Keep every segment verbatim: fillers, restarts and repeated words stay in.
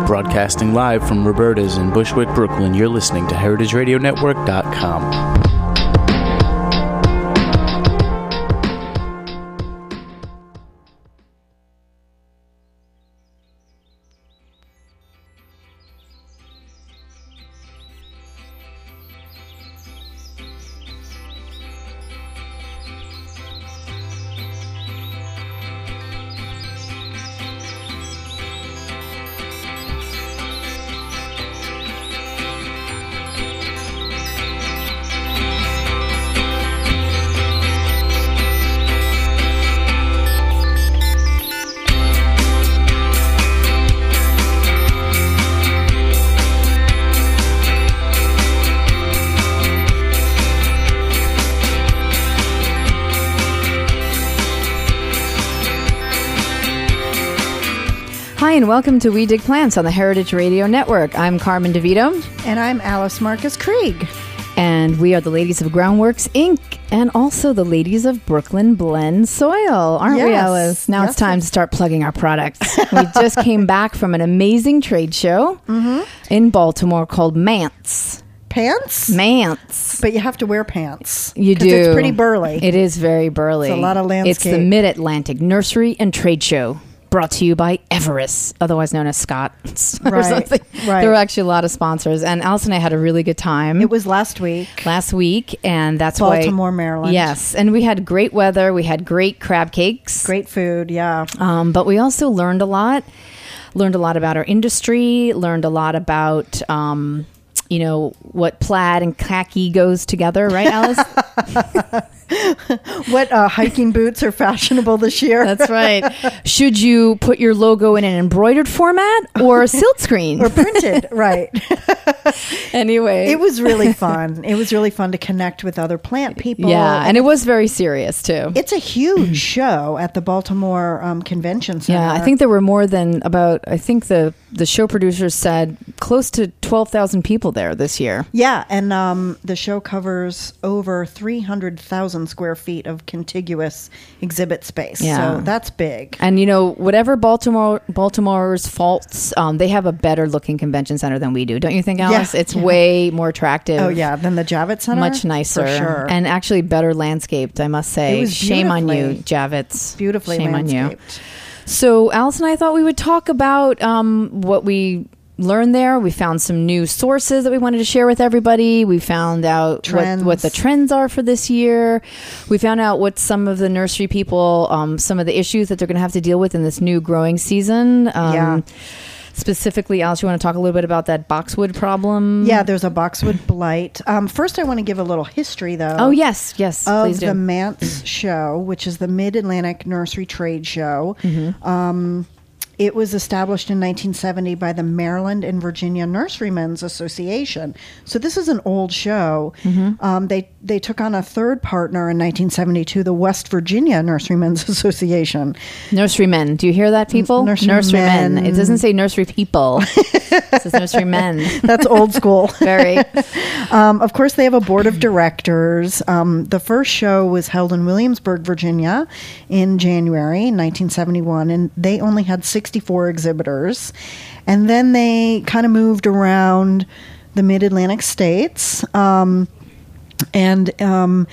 Broadcasting live from Roberta's in Bushwick, Brooklyn, you're listening to heritage radio network dot com. Hi, and welcome to We Dig Plants on the Heritage Radio Network. I'm Carmen DeVito. And I'm Alice Marcus Krieg. And we are the ladies of Groundworks, Incorporated, and also the ladies of Brooklyn Blend Soil, aren't yes. we, Alice? Now yes. it's time to start plugging our products. We just came back from an amazing trade show mm-hmm. in Baltimore called Mance. Pants? Mance. But you have to wear pants. You do. It's pretty burly. It is very burly. It's a lot of landscape. It's the Mid-Atlantic Nursery and Trade Show. Brought to you by Everest, otherwise known as Scott. or right, something. right. There were actually a lot of sponsors, and Alice and I had a really good time. It was last week. Last week, and that's Baltimore, why... Baltimore, Maryland. Yes, and we had great weather. We had great crab cakes. Great food, yeah. Um, but we also learned a lot. Learned a lot about our industry. Learned a lot about... Um, you know, what plaid and khaki goes together, right, Alice? What uh, hiking boots are fashionable this year? That's right. Should you put your logo in an embroidered format or a silk screen? Or printed, right. Anyway. It was really fun. It was really fun to connect with other plant people. Yeah, and it was very serious, too. It's a huge show at the Baltimore um, Convention Center. Yeah, I think there were more than about, I think the, the show producers said close to twelve thousand people there this year. Yeah, and um, the show covers over three hundred thousand square feet of contiguous exhibit space. Yeah. So that's big. And, you know, whatever Baltimore Baltimore's faults, um, they have a better looking convention center than we do. Don't you think, Alice? Yeah. It's yeah. way more attractive. Oh, yeah, than the Javits Center? Much nicer. For sure. And actually better landscaped, I must say. It was Shame on you, beautifully- Javits. Beautifully Shame on you. landscaped. So Alice and I thought we would talk about um, what we learned there. We found some new sources that we wanted to share with everybody. We found out what, what the trends are for this year. We found out what some of the nursery people, um, some of the issues that they're going to have to deal with in this new growing season. Um, Yeah. Specifically, Alice, you want to talk a little bit about that boxwood problem? Yeah, there's a boxwood blight. Um, first, I want to give a little history, though. Oh, yes, yes, of please do. the Mance Show, which is the Mid-Atlantic Nursery Trade Show. Mm-hmm. Um, it was established in nineteen seventy by the Maryland and Virginia Nurserymen's Association. So this is an old show. Mm-hmm. Um, they they took on a third partner in nineteen seventy-two, the West Virginia Nurserymen's Association. Nurserymen. Do you hear that, people? Nurserymen. Nurserymen. It doesn't say nursery people. It says nurserymen. That's old school. Very. Um, of course, they have a board of directors. Um, the first show was held in Williamsburg, Virginia in January nineteen seventy-one, and they only had sixty-four exhibitors. And then they kind of moved around the Mid-Atlantic states. Um, and um,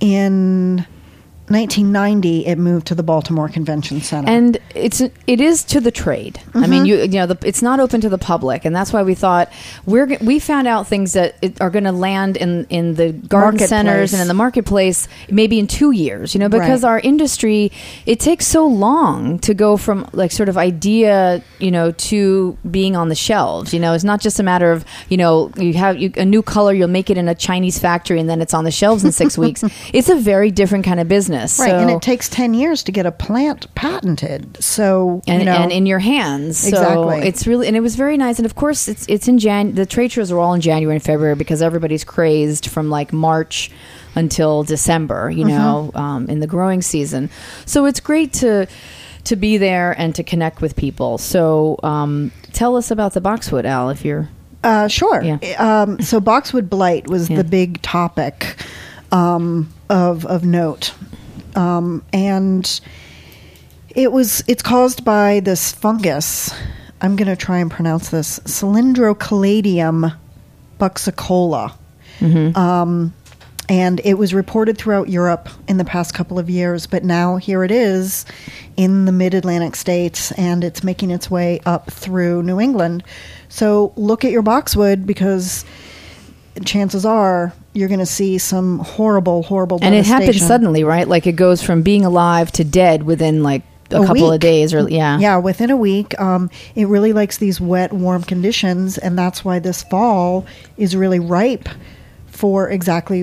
in nineteen ninety, it moved to the Baltimore Convention Center. And it's it is to the trade. Mm-hmm. I mean, you you know, the, it's not open to the public, and that's why we thought we're we found out things that it, are going to land in in the garden centers and in the marketplace maybe in two years. You know, because right. our industry, it takes so long to go from like sort of idea, you know, to being on the shelves. You know, it's not just a matter of, you know, you have you, a new color, you'll make it in a Chinese factory, and then it's on the shelves in six weeks. It's a very different kind of business. Right, so, and it takes ten years to get a plant patented. So, and, you know, and in your hands. So exactly. It's really, and it was very nice. And of course, it's it's in Jan. The trade shows are all in January and February because everybody's crazed from like March until December. You know, mm-hmm. um, in the growing season. So it's great to to be there and to connect with people. So um, tell us about the boxwood, Al, if you're. Uh, sure. Yeah. Um, so boxwood blight was yeah. the big topic um, of of note. Um, and it was it's caused by this fungus I'm going to try and pronounce this, Cylindrocaladium buxicola. Mm-hmm. Um, and it was reported throughout Europe in the past couple of years, but now here it is in the mid-Atlantic states, and it's making its way up through New England. So look at your boxwood, because chances are you're going to see some horrible, horrible And it devastation. happens suddenly, right? Like it goes from being alive to dead within like a, A couple week. of days, or yeah, Yeah, within a week. Um, it really likes these wet, warm conditions, and that's why this fall is really ripe for exactly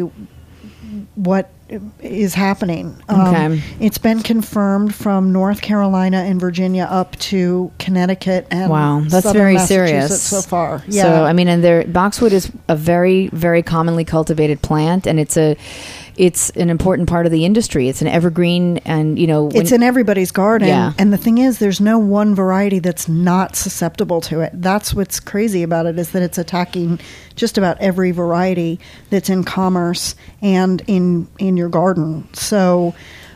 what is happening. Um, Okay. It's been confirmed from North Carolina and Virginia up to Connecticut and Wow, that's southern very Massachusetts serious so far. Yeah. So I mean, and there, boxwood is a very, very commonly cultivated plant, and it's a, it's an important part of the industry. It's an evergreen, and you know, when, It's in everybody's garden. Yeah. And the thing is, there's no one variety that's not susceptible to it. That's what's crazy about it, is that it's attacking just about every variety that's in commerce and in in your garden. So,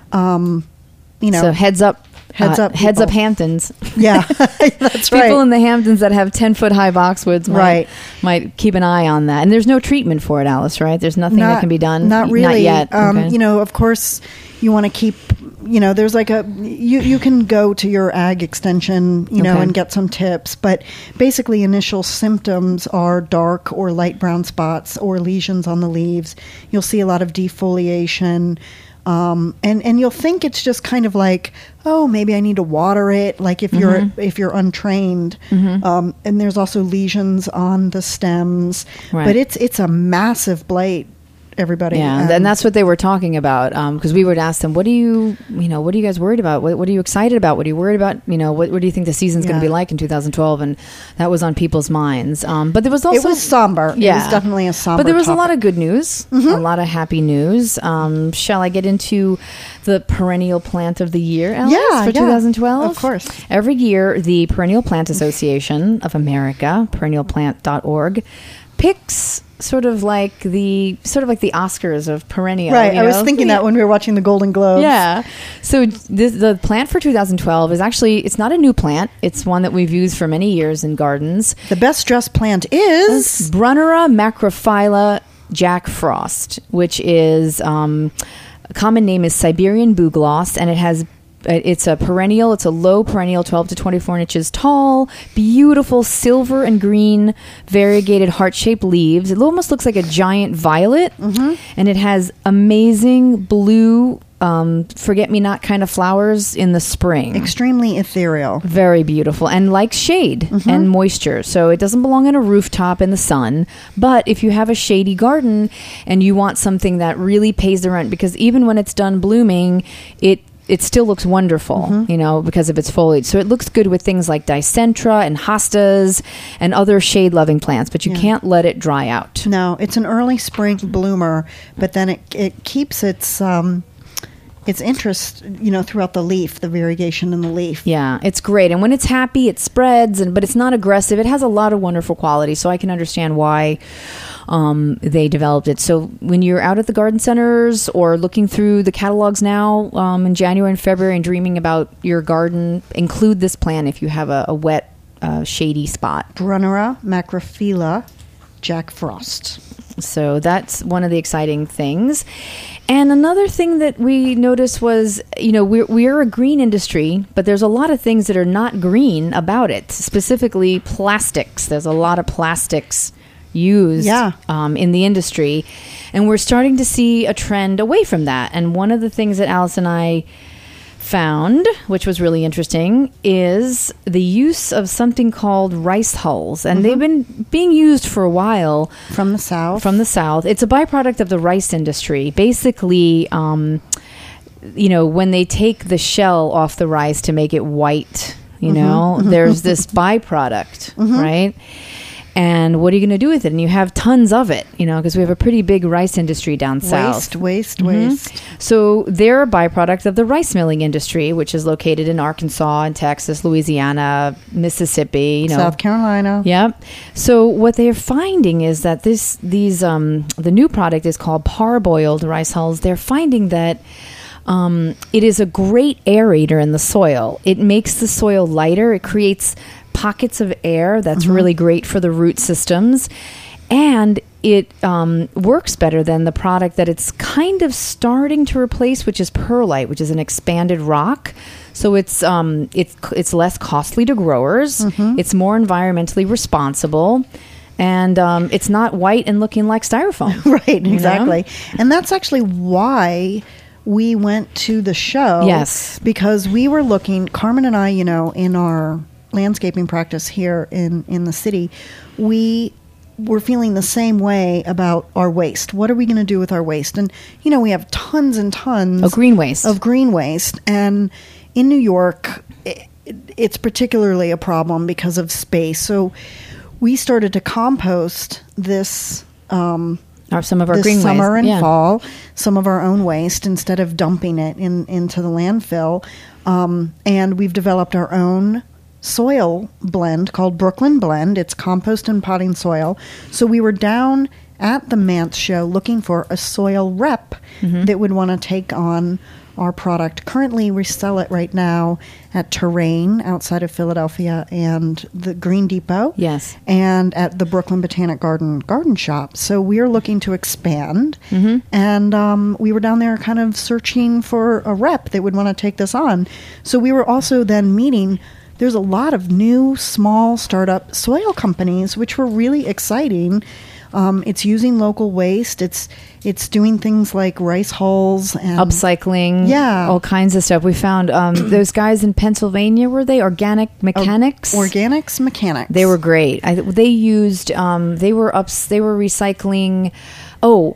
um, you know, so heads up, Heads uh, up, heads up, people. Hamptons. yeah, that's People right. in the Hamptons that have ten foot high boxwoods might, Right. might keep an eye on that. And there's no treatment for it, Alice, right? There's nothing that can be done. Not really. Not yet. Um, Okay. You know, of course, you want to keep. You know, there's like a you you can go to your ag extension, you know, Okay. and get some tips. But basically, initial symptoms are dark or light brown spots or lesions on the leaves. You'll see a lot of defoliation. Um, and, and you'll think it's just kind of like, oh, maybe I need to water it. Like if you're Mm-hmm. if you're untrained, um, and there's also lesions on the stems. Right. But it's it's a massive blight. Everybody, Yeah, um, and that's what they were talking about, because we would ask them, "What do you, you know, what are you guys worried about? What, what are you excited about? What are you worried about? You know, what, what do you think the season's going Yeah. to be like in two thousand twelve?" And that was on people's minds. Um, but there was also it was somber. Yeah, It was definitely a somber. But there was a topic. lot of good news, a lot of happy news. Um, shall I get into the perennial plant of the year, Alice, Yeah, for yeah, twenty twelve? of course. Every year, the Perennial Plant Association of America, perennial plant dot org, picks sort of like the sort of like the Oscars of perennial. Right, you I was know? thinking Yeah. that when we were watching the Golden Globes. Yeah. So this, the plant for two thousand twelve is actually, it's not a new plant. It's one that we've used for many years in gardens. The best dressed plant is Brunnera macrophylla Jack Frost, which is, um, a common name is Siberian bugloss, and it has it's a perennial. It's a low perennial, twelve to twenty-four inches tall, beautiful silver and green variegated heart-shaped leaves. It almost looks like a giant violet, Mm-hmm. and it has amazing blue um, forget-me-not kind of flowers in the spring. extremely ethereal. Very beautiful, and likes shade and moisture. So it doesn't belong on a rooftop in the sun. But if you have a shady garden and you want something that really pays the rent, because even when it's done blooming, it it still looks wonderful, you know, because of its foliage. So it looks good with things like Dicentra and hostas and other shade-loving plants, but you Yeah. can't let it dry out. No, it's an early spring bloomer, but then it it keeps its um, its interest, you know, throughout the leaf, the variegation in the leaf. Yeah, it's great. And when it's happy, it spreads, and but it's not aggressive. It has a lot of wonderful qualities, so I can understand why um, they developed it. So when you're out at the garden centers or looking through the catalogs now um, in January and February and dreaming about your garden, include this plant if you have a, a wet, uh, shady spot. Brunnera macrophylla Jack Frost. So that's one of the exciting things. And another thing that we noticed was, you know, we're, we're a green industry, but there's a lot of things that are not green about it, specifically plastics. There's a lot of plastics used Yeah. um, in the industry. And we're starting to see a trend away from that. And one of the things that Alice and I found, which was really interesting, is the use of something called rice hulls. And they've been being used for a while From the south. from the south. It's a byproduct of the rice industry. Basically, um, you know, when they take the shell off the rice to make it white, you know, there's this byproduct, right? And what are you going to do with it? And you have tons of it, you know, because we have a pretty big rice industry down south. Waste, waste, Mhm. waste. So they're a byproduct of the rice milling industry, which is located in Arkansas and Texas, Louisiana, Mississippi, you know. South Carolina. Yep. So what they're finding is that this these um, the new product is called parboiled rice hulls. They're finding that um, it is a great aerator in the soil. It makes the soil lighter. It creates pockets of air that's mm-hmm. really great for the root systems. And it um, works better than the product that it's kind of starting to replace, which is perlite, which is an expanded rock. So it's um, it's it's less costly to growers. Mm-hmm. It's more environmentally responsible. And um, it's not white and looking like styrofoam. Right, exactly. Know? And that's actually why we went to the show. Yes. Because we were looking, Carmen and I, you know, in our landscaping practice here in, in the city, we were feeling the same way about our waste. What are we going to do with our waste? And, you know, we have tons and tons of green waste. Of green waste. And in New York, it, it's particularly a problem because of space. So we started to compost this um, or some of our this green summer waste. and yeah. fall, some of our own waste instead of dumping it in into the landfill. Um, and we've developed our own soil blend called Brooklyn Blend. It's compost and potting soil. So we were down at the Mance show looking for a soil rep mm-hmm. that would want to take on our product. Currently, we sell it right now at Terrain outside of Philadelphia and the Green Depot. Yes. And at the Brooklyn Botanic Garden Garden Shop. So we are looking to expand. Mm-hmm. And um, we were down there kind of searching for a rep that would want to take this on. So we were also then meeting... There's a lot of new, small startup soil companies, which were really exciting. Um, it's using local waste. It's it's doing things like rice hulls and upcycling. Yeah, all kinds of stuff. We found um, those guys in Pennsylvania. Were they Organic Mechanics? Uh, Organics Mechanics. They were great. I, they used. Um, they were ups. They were recycling. Oh.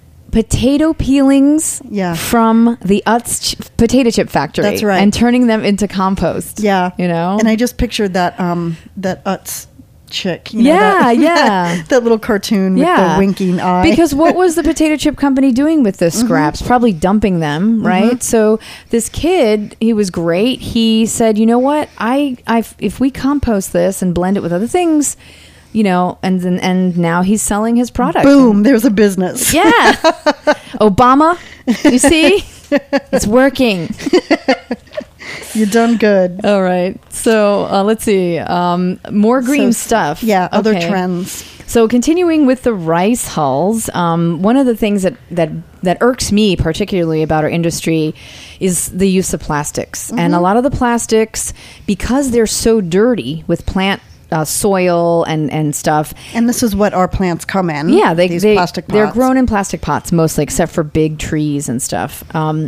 Potato peelings yeah. from the Utz ch- potato chip factory. That's right. And turning them into compost. Yeah. You know? And I just pictured that um, that Utz chick. You know, yeah, that, yeah. that little cartoon yeah. with the winking eye. Because what was the potato chip company doing with those scraps? Mm-hmm. Probably dumping them, right? Mm-hmm. So this kid, he was great. He said, you know what? I, I, if we compost this and blend it with other things... You know, and then and now he's selling his product. Boom! There's a business. Yeah, Obama. You see, it's working. You've done good. All right. So uh, let's see. Um, more green so, stuff. Yeah. Okay. Other trends. So continuing with the rice hulls, um, one of the things that, that that irks me particularly about our industry is the use of plastics, mm-hmm. and a lot of the plastics, because they're so dirty with plant. Uh, soil and, and stuff. And this is what our plants come in. Yeah, they, these they, plastic pots. They're grown in plastic pots mostly, except for big trees and stuff. Um,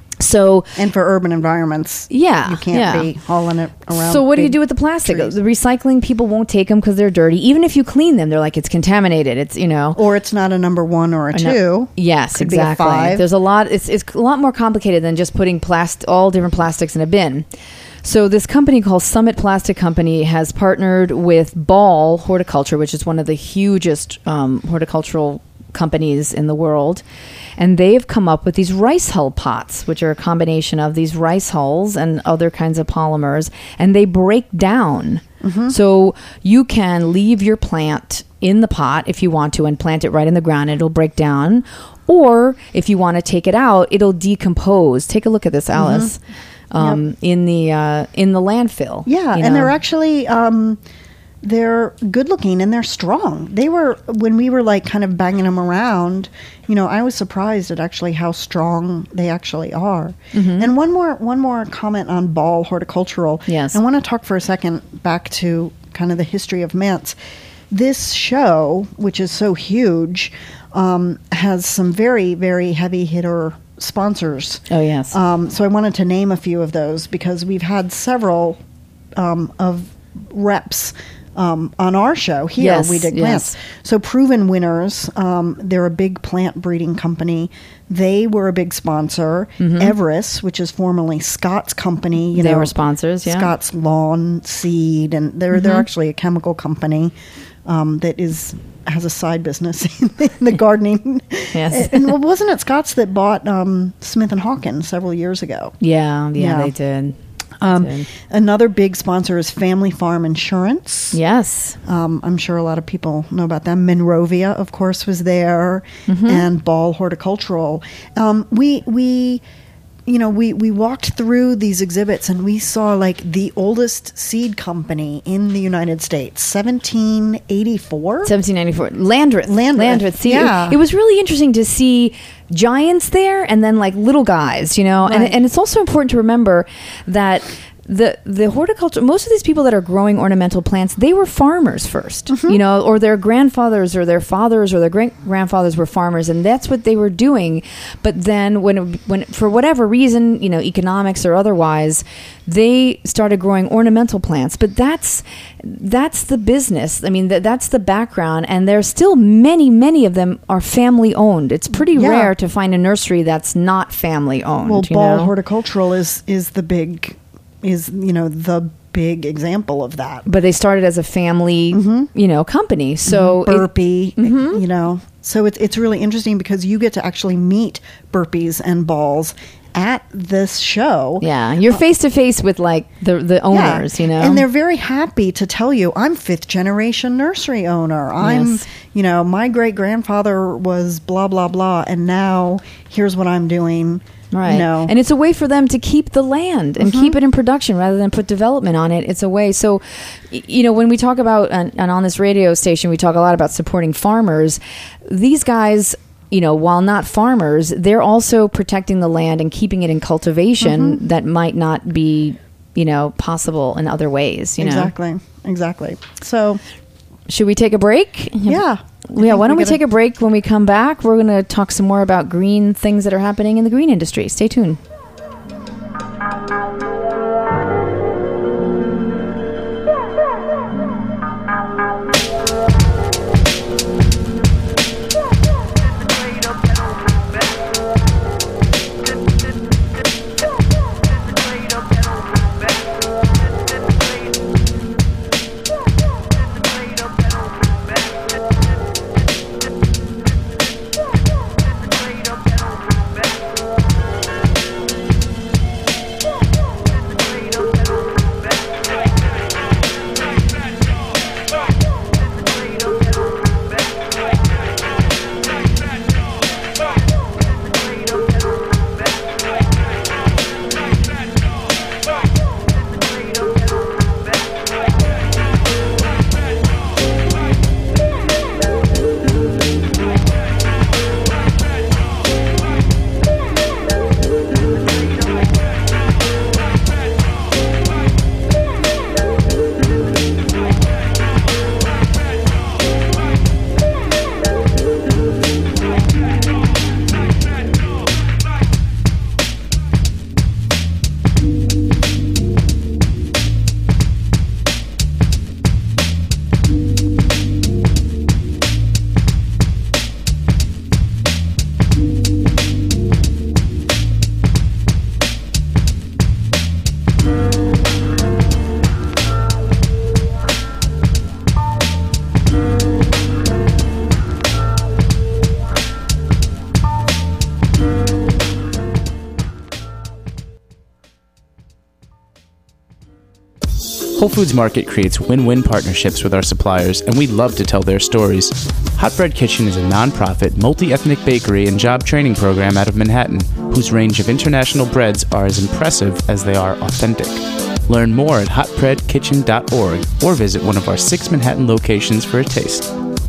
so And for urban environments, yeah, you can't yeah. be hauling it around. So what do you do with the plastic? trees. The recycling people won't take them because they're dirty. Even if you clean them, they're like, it's contaminated. It's, you know. Or it's not a number one or a two. No, yes, Could exactly. Be a five. There's a lot, it's, it's a lot more complicated than just putting plast- all different plastics in a bin. So this company called Summit Plastic Company has partnered with Ball Horticulture, which is one of the hugest um, horticultural companies in the world. And they've come up with these rice hull pots, which are a combination of these rice hulls and other kinds of polymers. And they break down. Mm-hmm. So you can leave your plant in the pot if you want to and plant it right in the ground. It'll break down. Or if you want to take it out, it'll decompose. Take a look at this, Alice. Mm-hmm. Um, yep. in the uh, in the landfill. Yeah, you know? and they're actually um, they're good looking and they're strong. They were when we were like kind of banging them around. You know, I was surprised at actually how strong they actually are. Mm-hmm. And one more one more comment on Ball Horticultural. Yes, I want to talk for a second back to kind of the history of Mance. This show, which is so huge, um, has some very very heavy hitter sponsors. Oh, yes. Um, so I wanted to name a few of those because we've had several um, of reps um, on our show here. Yes, We Dig yes. Plants. So Proven Winners, um, they're a big plant breeding company. They were a big sponsor. Mm-hmm. Everest, which is formerly Scott's company. You they know, were sponsors, yeah. Scott's Lawn Seed, and they're mm-hmm. they're actually a chemical company um, that is... has a side business in the, in the gardening. Yes. And, and wasn't it Scott's that bought um, Smith and Hawkins several years ago? Yeah, yeah, Yeah. they did. Um, They did. Another big sponsor is Family Farm Insurance. Yes. Um, I'm sure a lot of people know about them. Monrovia, of course, was there, Mm-hmm. and Ball Horticultural. Um, we we you know, we, we walked through these exhibits and we saw like the oldest seed company in the United States, seventeen eighty-four. seventeen ninety-four. Landreth. Landreth, Landreth. See, yeah. it, it was really interesting to see giants there and then like little guys, you know. Right. And, and it's also important to remember that the the horticulture, most of these people that are growing ornamental plants, they were farmers first, Mm-hmm. you know, or their grandfathers or their fathers or their great grandfathers were farmers, and that's what they were doing. But then when it, when for whatever reason, you know, economics or otherwise, they started growing ornamental plants. But that's that's the business. I mean, th- that's the background, and there's still many many of them are family owned. It's pretty Yeah. rare to find a nursery that's not family owned. Well, you Ball know? Horticultural is is the big is you know the big example of that. But they started as a family, you know, company. So it- Burpee, you know. So it's it's really interesting because you get to actually meet Burpees and Balls at this show. yeah, you're face to face with like the the owners, Yeah. you know, And they're very happy to tell you, I'm fifth generation nursery owner. I'm, Yes. you know, my great grandfather was blah, blah, blah. And now here's what I'm doing. right. You know, And it's a way for them to keep the land and keep it in production rather than put development on it. It's a way. So, y- you know, when we talk about, and, and on this radio station, we talk a lot about supporting farmers. These guys, you know, while not farmers, they're also protecting the land and keeping it in cultivation that might not be, you know, possible in other ways, you know. exactly. Exactly. So, Should we take a break? yeah. Yeah, why don't we gotta- take a break? When we come back, we're going to talk some more about green things that are happening in the green industry. Stay tuned. Whole Foods Market creates win-win partnerships with our suppliers, and we love to tell their stories. Hot Bread Kitchen is a non-profit, multi-ethnic bakery and job training program out of Manhattan, whose range of international breads are as impressive as they are authentic. Learn more at hot bread kitchen dot org or visit one of our six Manhattan locations for a taste.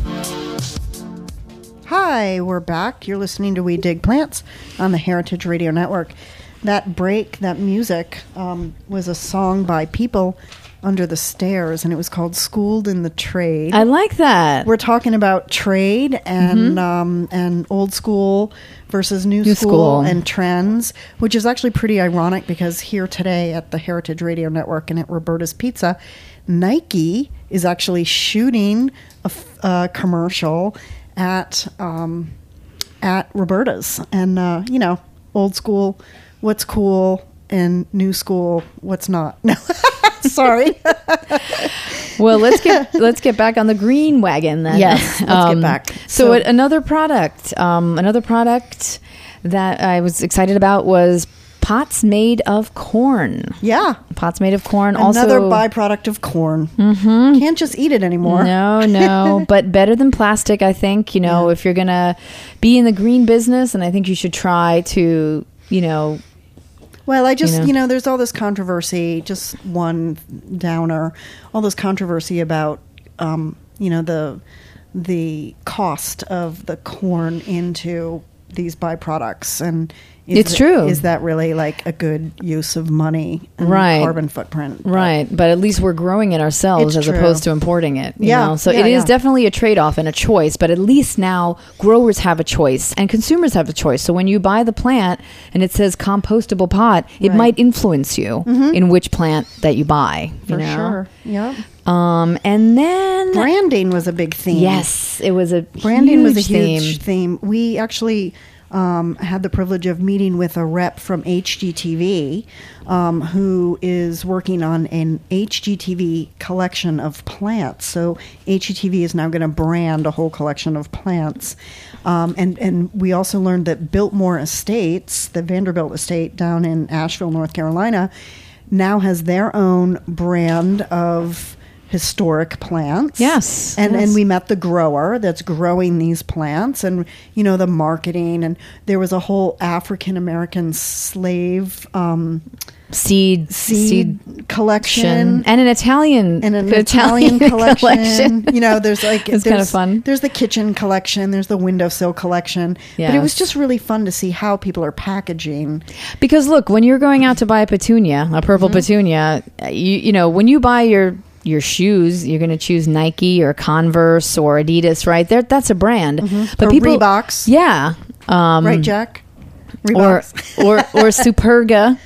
Hi, we're back. You're listening to We Dig Plants on the Heritage Radio Network. That break, that music, um, was a song by People Under the Stairs, and it was called Schooled in the Trade. I like that. We're talking about trade and um, and old school versus new, New school, school. and trends, which is actually pretty ironic because here today at the Heritage Radio Network and at Roberta's Pizza, Nike is actually shooting a, f- a commercial at um, at Roberta's, and uh, you know, old school, what's cool, and new school, what's not. No, sorry. Well, let's get let's get back on the green wagon then. Yes, let's get back. So, So- a- another product, um, another product that I was excited about was pots made of corn. Yeah. Pots made of corn. Another also, byproduct of corn. Mm-hmm. Can't just eat it anymore. No, no, but better than plastic, I think. You know, Yeah. if you're gonna be in the green business, and I think you should try to, you know, Well, I just, You you know? know, you know there's all this controversy, just one downer, all this controversy about, um, you know, the the cost of the corn into these byproducts. And is It's it- true. Is that really like a good use of money and Right. carbon footprint? But- Right, but at least we're growing it ourselves It's as true. opposed to importing it. You Yeah, know? So yeah, it is yeah. definitely a trade-off and a choice, but at least now growers have a choice and consumers have a choice. So when you buy the plant and it says compostable pot, it Right. might influence you in which plant that you buy. For you know? sure. Yeah. Um, and then Branding was a big theme. yes, it was a Branding huge was a huge theme. theme. We actually um, had the privilege of meeting with a rep from H G T V um, who is working on an H G T V collection of plants. So H G T V is now going to brand a whole collection of plants. Um, and, and we also learned that Biltmore Estates, the Vanderbilt estate down in Asheville, North Carolina, now has their own brand of historic plants. Yes, And yes. and we met the grower that's growing these plants, and you know the marketing, and there was a whole African American slave um, seed seed, collection. and an Italian And an the Italian, collection. You know, there's like It's there's, kinda fun. There's the kitchen collection. There's the windowsill collection. But it was Yes. just really fun to see how people are packaging. Because look, when you're going out to buy a petunia, a purple Mm-hmm. petunia, you you know, when you buy your your shoes, you're going to choose Nike or Converse or Adidas, right? There, that's a brand. Mm-hmm. Or Reeboks. yeah, um, Right, Jack? or Reeboks. or or Superga.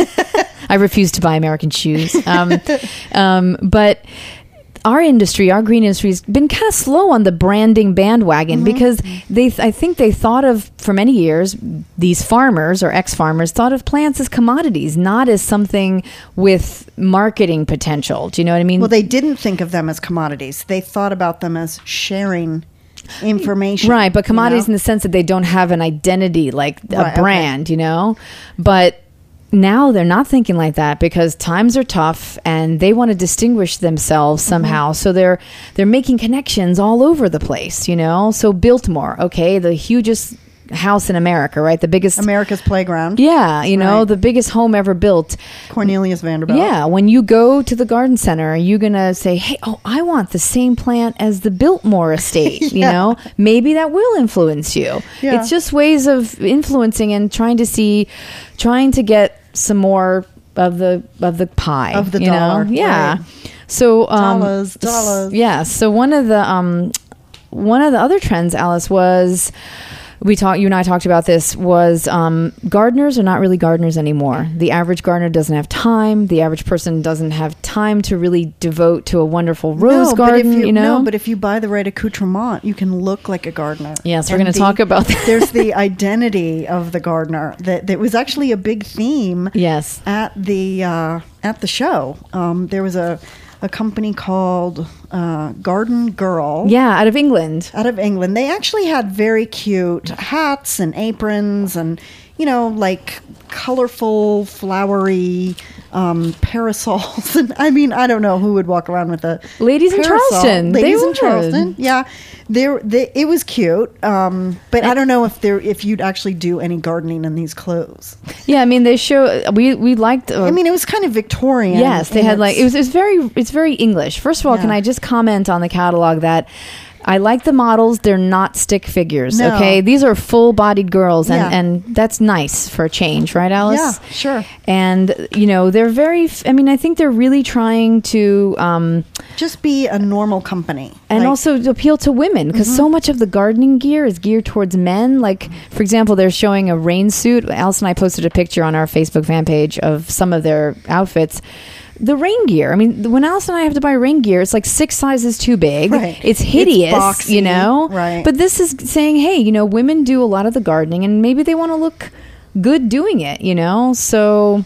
I refuse to buy American shoes, um, um, but. Our industry, our green industry, has been kind of slow on the branding bandwagon because they, I think they thought of, for many years, these farmers or ex-farmers thought of plants as commodities, not as something with marketing potential. Do you know what I mean? Well, they didn't think of them as commodities. They thought about them as sharing information. right, but commodities you in the sense that they don't have an identity, like a Right, okay. brand, you know? But now they're not thinking like that because times are tough and they want to distinguish themselves somehow. So they're they're making connections all over the place, you know? So Biltmore, okay, the hugest house in America, right? The biggest America's Playground. Yeah, you know, Right. the biggest home ever built. Cornelius Vanderbilt. Yeah, when you go to the garden center, you're going to say, hey, oh, I want the same plant as the Biltmore estate, you Yeah. know? Maybe that will influence you. Yeah. It's just ways of influencing and trying to see, trying to get some more of the of the pie. Of the you know? dollar, Yeah. right. So um Dollars, dollars. s- Yeah, so one of the um one of the other trends, Alice, was we talked. You and I talked about this. Was um, gardeners are not really gardeners anymore. The average gardener doesn't have time. The average person doesn't have time to really devote to a wonderful rose no, garden. But if you, you know, no, but if you buy the right accoutrement, you can look like a gardener. Yes, we're And gonna the- talk about that. There's the identity of the gardener that that was actually a big theme. yes, At the uh, at the show, um, there was a a company called uh, Garden Girl. yeah, out of England. Out of England. They actually had very cute hats and aprons and, you know, like colorful, flowery um, parasols. And I mean, I don't know who would walk around with a Ladies in parasol. Charleston. They Ladies in would. Charleston. Yeah. They, they, it was cute. Um, but I don't know if there if you'd actually do any gardening in these clothes. Yeah, I mean they show we we liked. Uh, I mean, it was kind of Victorian. Yes, they in had like its- it was. It's very. It's very English. First of all, Yeah. can I just comment on the catalog that I like the models? They're not stick figures. No. Okay, these are full-bodied girls, and Yeah. and that's nice for a change, right, Alice? Yeah, sure. And you know they're very. f- I mean, I think they're really trying to. Um, Just be a normal company. and Like, also to appeal to women because Mm-hmm. so much of the gardening gear is geared towards men. Like, for example, they're showing a rain suit. Alice and I posted a picture on our Facebook fan page of some of their outfits. The rain gear. I mean, when Alice and I have to buy rain gear, it's like six sizes too big. Right. It's It's hideous, boxy, you know? right. But this is saying, hey, you know, women do a lot of the gardening and maybe they want to look good doing it, you know? So,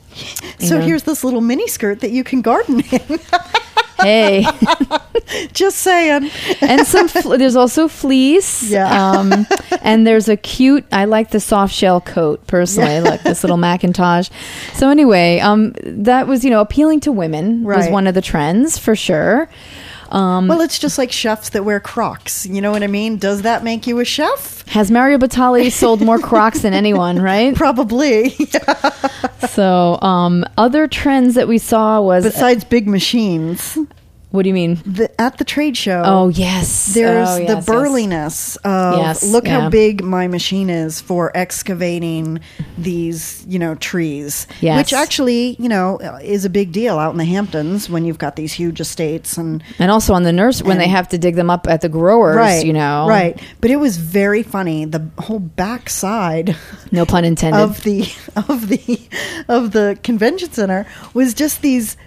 you So know, here's this little mini skirt that you can garden in. hey. Just saying. And some fl- there's also fleece. Yeah. Um, and there's a cute. I like the soft shell coat personally. Look, this little Macintosh. So anyway, um, that was you know appealing to women was Right. one of the trends for sure. Um, Well, it's just like chefs that wear Crocs. You know what I mean? Does that make you a chef? has Mario Batali sold more Crocs than anyone? Right. Probably. So, um, other trends that we saw was Besides big machines, what do you mean? the, at the trade show, Oh yes, there's Oh, the yes, yes. burliness of Yes, look yeah. how big my machine is for excavating these, you know, trees. Yes. Which actually, you know, is a big deal out in the Hamptons when you've got these huge estates and And also on the nurse when they And- have to dig them up at the growers, right, you know, right. But it was very funny. The whole backside No pun intended. of the of the of the convention center was just these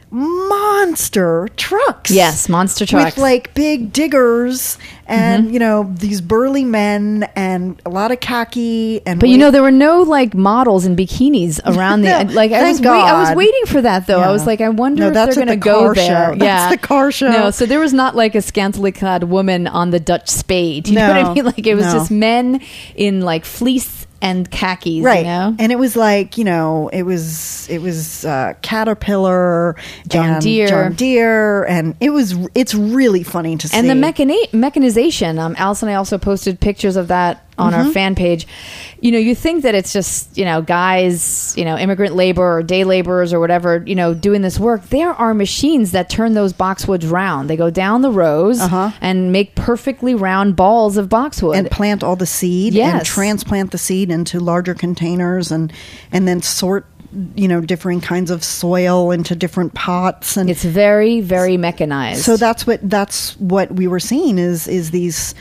monster trucks. Yes, monster trucks. With like big diggers and, Mm-hmm. you know, these burly men and a lot of khaki. And But you weight- know, there were no like models in bikinis around the No, like. I thank was wait, I was God. waiting for that though. I Yeah. was like, I wonder No, if that's they're at going to the go car there. show. That's Yeah, the car show. No, so there was not like a scantily clad woman on the Dutch spade. You know what I No, mean? Like it was no. just men in like fleece and khakis. right. You know? And it was like, you know, it was it was uh, Caterpillar, John and Deere. John Deere, and it was it's really funny to see. And the mechani- mechanization. Um, Alice and I also posted pictures of that on Mm-hmm. our fan page. You know, you think that it's just, you know, guys, you know, immigrant labor or day laborers or whatever, you know, doing this work. There are machines that turn those boxwoods round. They go down the rows Uh-huh. and make perfectly round balls of boxwood. and plant all the seed and Yes. transplant the seed into larger containers and and then sort, you know, different kinds of soil into different pots. And it's very, very mechanized. so that's what that's what we were seeing is is these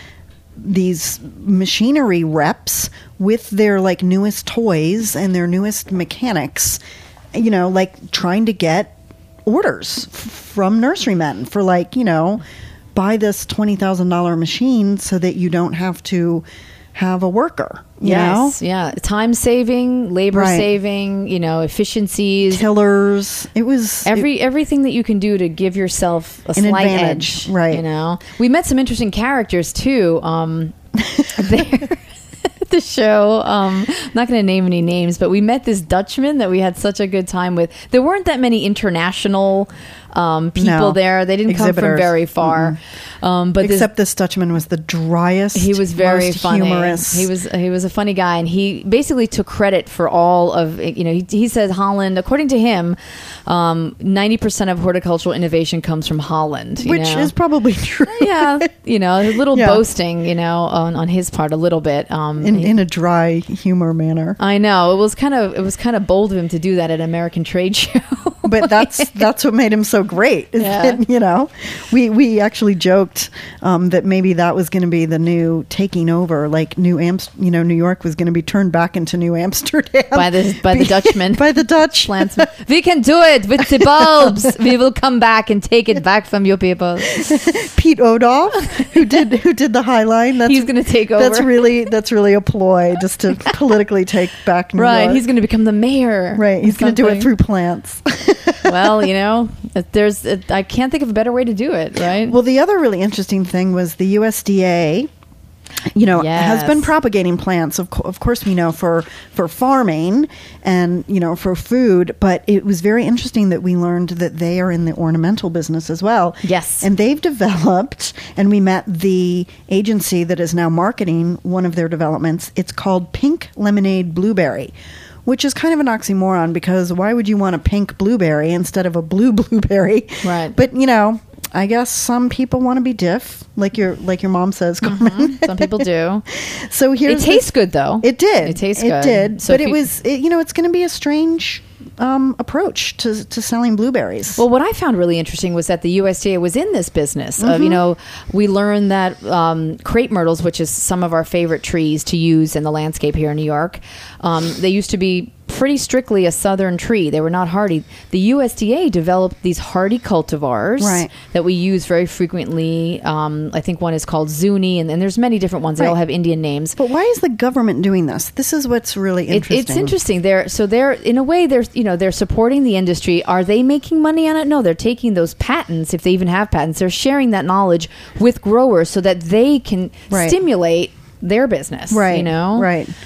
these machinery reps with their like newest toys and their newest mechanics, you know, like trying to get orders f- from nurserymen for like, you know, buy this twenty thousand dollars machine so that you don't have to have a worker, you yes, know? yeah. Time saving, labor Right. saving, you know, efficiencies. Tillers. It was Every everything that you can do to give yourself a An slight advantage, edge, right. You know, we met some interesting characters too. Um, there at the show. Um, I'm not going to name any names, but we met this Dutchman that we had such a good time with. There weren't that many international um, people No. there. They didn't come from Exhibitors. very far. Um, but this, Except this Dutchman was the driest. he was very most funny. humorous. He was he was a funny guy, and he basically took credit for all of you know. He, he said Holland, according to him, um, ninety percent of horticultural innovation comes from Holland, you which know? is probably true. yeah, you know, a little Yeah. boasting, you know, on, on his part a little bit. Um, in he- in a dry humor manner. I know it was kind of it was kind of bold of him to do that at an American trade show. But that's that's what made him so great. Is Yeah. that, you know, we we actually joked um, that maybe that was going to be the new taking over, like New Amst, you know, New York was going to be turned back into New Amsterdam By the- by the Dutchmen. by the Dutch. Plants. We can do it with the bulbs. We will come back and take it back from you people. Pete Odoff, who did who did the High Line. That's, He's going to take over. That's really that's really a ploy just to politically take back New Right, York. he's going to become the mayor. right. He's or going to do it something. through plants. Well, you know, there's I can't think of a better way to do it, right? Well, the other really interesting thing was the U S D A, you know, has Yes. been propagating plants, of, co- of course, we know, for, for farming and, you know, for food. But it was very interesting that we learned that they are in the ornamental business as well. Yes. And they've developed, and we met the agency that is now marketing one of their developments. It's called Pink Lemonade Blueberry, which is kind of an oxymoron because why would you want a pink blueberry instead of a blue blueberry? Right. But, you know, I guess some people want to be diff, like your like your mom says, Carmen. Some people do. So here's It tastes this- good, though. It did. It tastes It good. did. So but if it you- was, it, you know, it's going to be a strange um, approach to to selling blueberries. Well, what I found really interesting was that the U S D A was in this business of, Mm-hmm. you know, we learned that um, crepe myrtles, which is some of our favorite trees to use in the landscape here in New York, um, they used to be pretty strictly a southern tree. They were not hardy. The U S D A developed these hardy cultivars Right. that we use very frequently. Um, I think one is called Zuni, and, and there's many different ones. They all Right. have Indian names. But why is the government doing this? This is what's really It, interesting. it's interesting. They're so they're in a way they're you know they're supporting the industry. Are they making money on it? No, they're taking those patents, if they even have patents. They're sharing that knowledge with growers so that they can Right. stimulate their business. Right. You know. Right.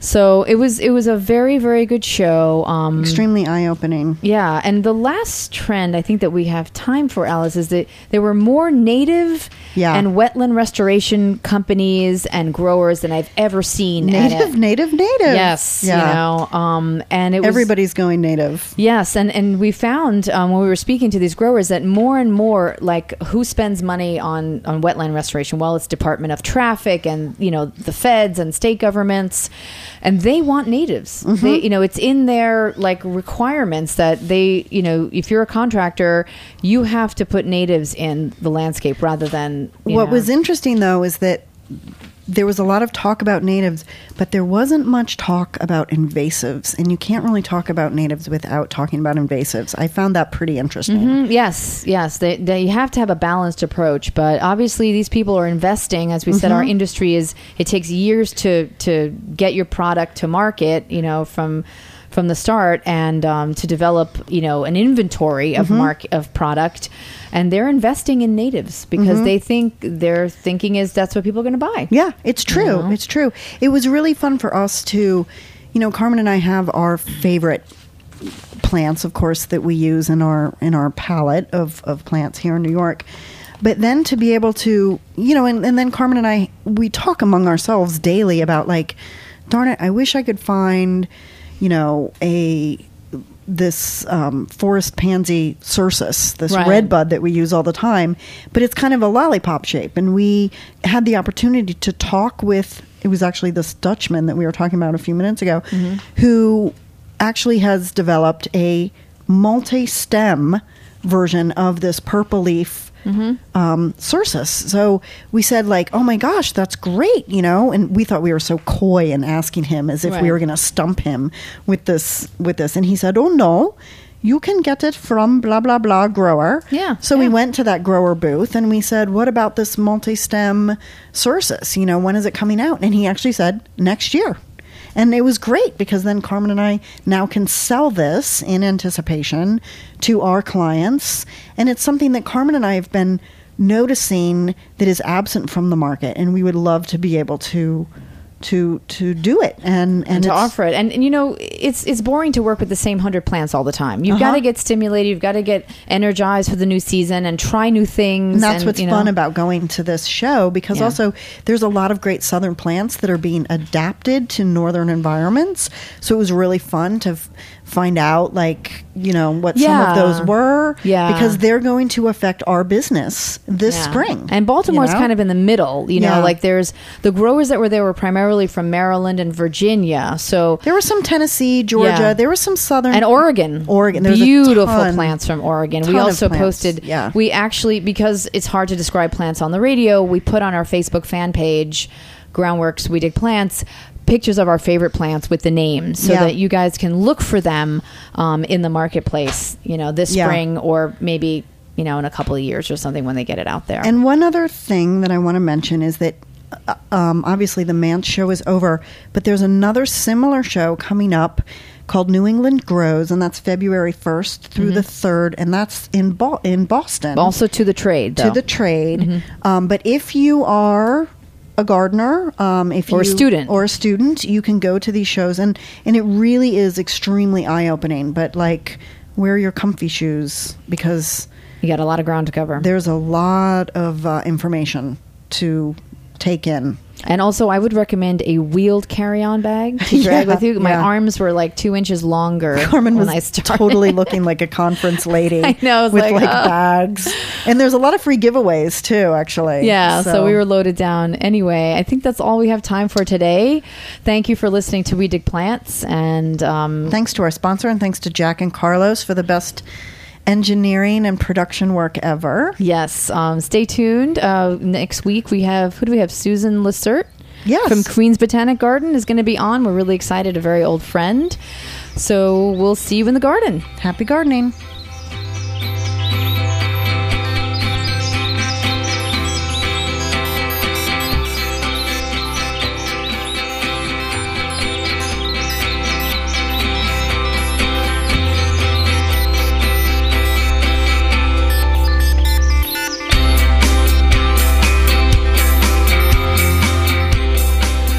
So it was it was a very, very good show. Um, Extremely eye-opening. Yeah, and the last trend I think that we have time for, Alice, is that there were more native Yeah. and wetland restoration companies and growers than I've ever seen. at Native, it. native, native. Yes, Yeah. you know, um, and it was Everybody's going native. Yes, and, and we found um, when we were speaking to these growers that more and more, like, who spends money on, on wetland restoration? Well, it's Department of Traffic and, you know, the feds and state governments, and they want natives. Mm-hmm. They, you know, it's in their, like, requirements that they, you know, if you're a contractor, you have to put natives in the landscape rather than, you What know. was interesting, though, is that there was a lot of talk about natives, but there wasn't much talk about invasives. And you can't really talk about natives without talking about invasives. I found that pretty interesting. Mm, yes, yes. They, they have to have a balanced approach, but obviously these people are investing. As we said, our industry is, it takes years to, to get your product to market, you know, from from the start, and um, to develop, you know, an inventory of mark of product. And they're investing in natives because they think their thinking is that's what people are going to buy. Yeah, it's true. It's true. It was really fun for us to, you know, Carmen and I have our favorite plants, of course, that we use in our in our palette of, of plants here in New York. But then to be able to, you know, and, and then Carmen and I, we talk among ourselves daily about, like, darn it, I wish I could find, you know, a this um, forest pansy cercis, this Right. red bud that we use all the time, but it's kind of a lollipop shape. And we had the opportunity to talk with, it was actually this Dutchman that we were talking about a few minutes ago, who actually has developed a multi-stem version of this purple leaf um, cercis. So we said, like, oh my gosh, that's great, you know, and we thought we were so coy in asking him as if Right. we were going to stump him with this, with this. And he said, oh no, you can get it from blah, blah, blah grower. Yeah, So we yeah. went to that grower booth and we said, what about this multi-stem cercis? You know, when is it coming out? And he actually said, next year. And it was great because then Carmen and I now can sell this in anticipation to our clients. And it's something that Carmen and I have been noticing that is absent from the market. And we would love to be able to to to do it and, and, and to it's- offer it. And, and you know, it's it's boring to work with the same hundred plants all the time. You've got Uh-huh. to get stimulated. You've got to get energized for the new season and try new things. And that's and, what's you know, fun about going to this show, because Yeah. also there's a lot of great southern plants that are being adapted to northern environments. So it was really fun to f- find out, like, you know, what some Yeah. of those were. Yeah. Because they're going to affect our business this Yeah. spring. And Baltimore's you know? kind of in the middle. You know, Yeah. like there's the growers that were there were primarily from Maryland and Virginia. So There was some Tennessee, Georgia. Yeah. There was some southern. and Oregon, Oregon. There's a beautiful ton- plants from Oregon. ton We of also plants. posted. Yeah. We actually, because it's hard to describe plants on the radio, we put on our Facebook fan page, Groundworks We Dig Plants, pictures of our favorite plants with the names, so Yeah. that you guys can look for them um, in the marketplace. You know, this Yeah. spring or maybe you know in a couple of years or something when they get it out there. And one other thing that I want to mention is that uh, um, obviously the Mance show is over, but there's another similar show coming up called New England Grows, and that's February first through the third, and that's in Bo- in Boston. also to the trade, though. to the trade. Um, but if you are a gardener, um, if Or a you, student. or a student, you can go to these shows, and and it really is extremely eye opening. But like, wear your comfy shoes because You got a lot of ground to cover. there's a lot of uh, information to take in. And also, I would recommend a wheeled carry-on bag to drag Yeah, with you. My yeah. arms were like two inches longer Carmen when was I started. totally looking like a conference lady. I know, I was with like, like, oh. bags, and there's a lot of free giveaways too. Actually, Yeah, so. we were loaded down. Anyway, I think that's all we have time for today. Thank you for listening to We Dig Plants. And um, Thanks to our sponsor, and thanks to Jack and Carlos for the best engineering and production work ever. yes, um, stay tuned. Uh, next week, we have, who do we have? Susan Lissert. Yes. From Queen's Botanic Garden is going to be on. We're really excited, a very old friend. So we'll see you in the garden. Happy gardening.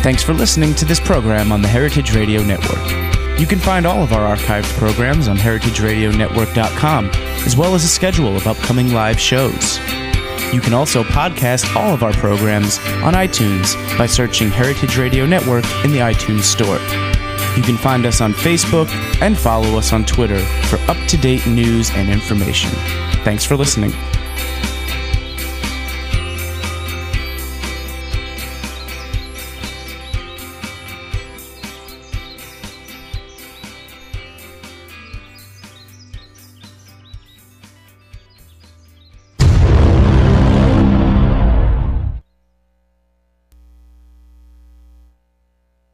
Thanks for listening to this program on the Heritage Radio Network. You can find all of our archived programs on heritage radio network dot com, as well as a schedule of upcoming live shows. You can also podcast all of our programs on iTunes by searching Heritage Radio Network in the iTunes Store. You can find us on Facebook and follow us on Twitter for up-to-date news and information. Thanks for listening.